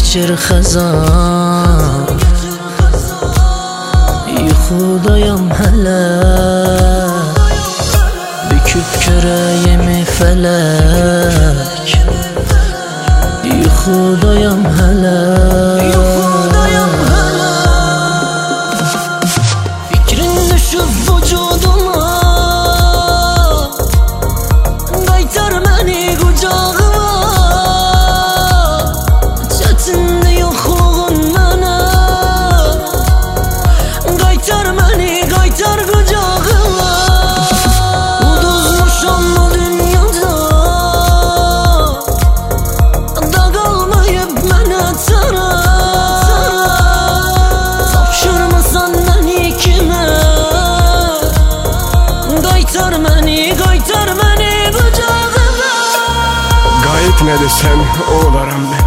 geçir xəzan, yuxudayam hələ, büküb kürəyimi fələk, yuxudayam hələ. Fikrin düşüb vücuduma, qaytar məni qucağıma, çətindir yoxluğun mənə, qaytar məni, qaytar qucağıma. Uduzmuşam bu dünyada, da qalmayıb mənə çara, tapşırmasan məni kimə, qaytar məni, qaytar məni qucağıma. Qayıt nə desən o olaram ben.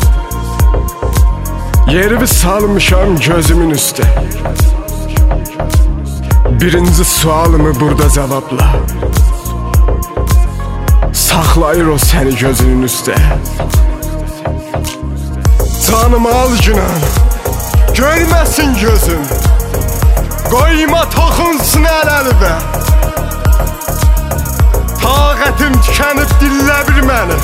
Yerimi salmışam gözümün üstə. Birinci sualımı burada cevapla. Saxlayır o səni gözünün üstə. Canımı al günan, görməsin gözüm, qoyma toxunsun əl-əlbə. Taqətim tükənib dillə bir məni.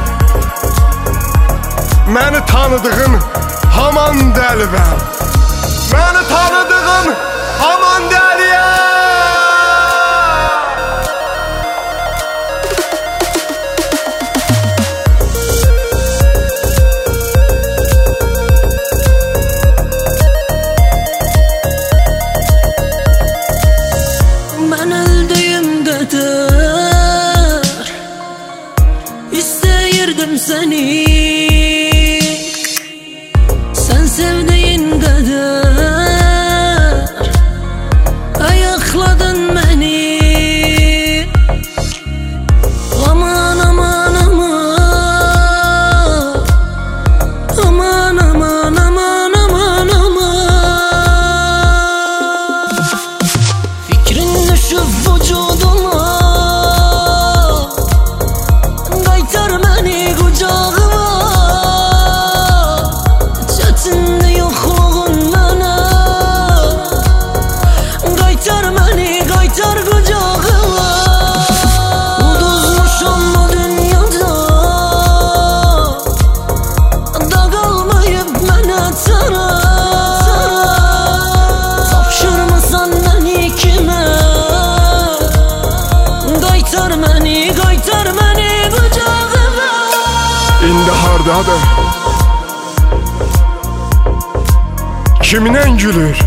Məni tanıdığın haman dəlivəm. Məni tanıdığın haman dəliyəm. Mən öldüyüm qədər istəyirdim səni, sən sevdiyin qədər ayaqladın məni. Aman aman aman, aman aman aman aman aman. Fikrin düşüb vücuduma, qaytar məni qucağıma, çətindir yoxluğun mənə, qaytar məni, qaytar qucağıma. Uduzmuşam bu dünyada, da qalmayıb mənə çara, tapşırmasan məni kimə, qaytar məni, qaytar məni qucağıma. İndi hardadır? Kiminlə gülür?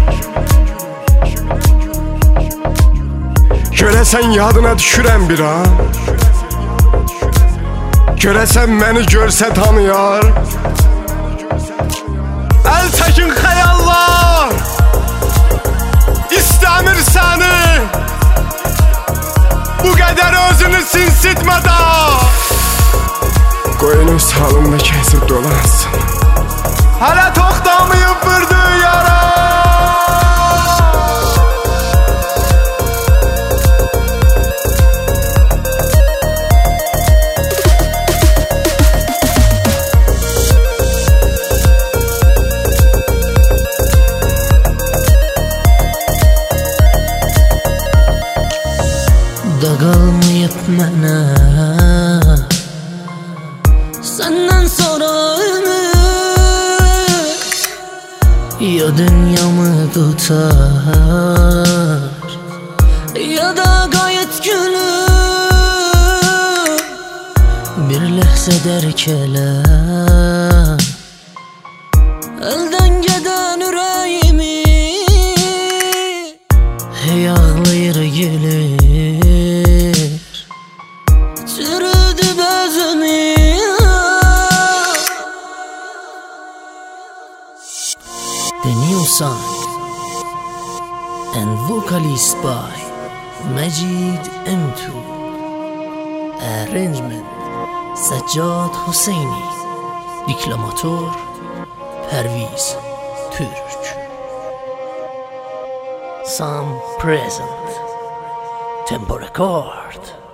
Görəsən yadına düşürəm bir an, görəsən məni görsə tanıyar. Əl çəkin xəyallar, İstəmir səni, bu qədər özünü sinsitmədən. Qoyun öz halında kəsib dolansın, hələ toxtamayıb vurdu yara. Da qalmayıb mənə səndən sonra ümid, ya dünyamı tutar, ya da qayıt gülüm, bir ləhzə dərk elə əldən gedən ürəyimi. Hey ağlayır gelir, çürüdü bezimi. The new song and vocalist by Majid M2, arrangement Sajjad Hosseini, deklamatör Perviz Türk. Some present Tempo Record.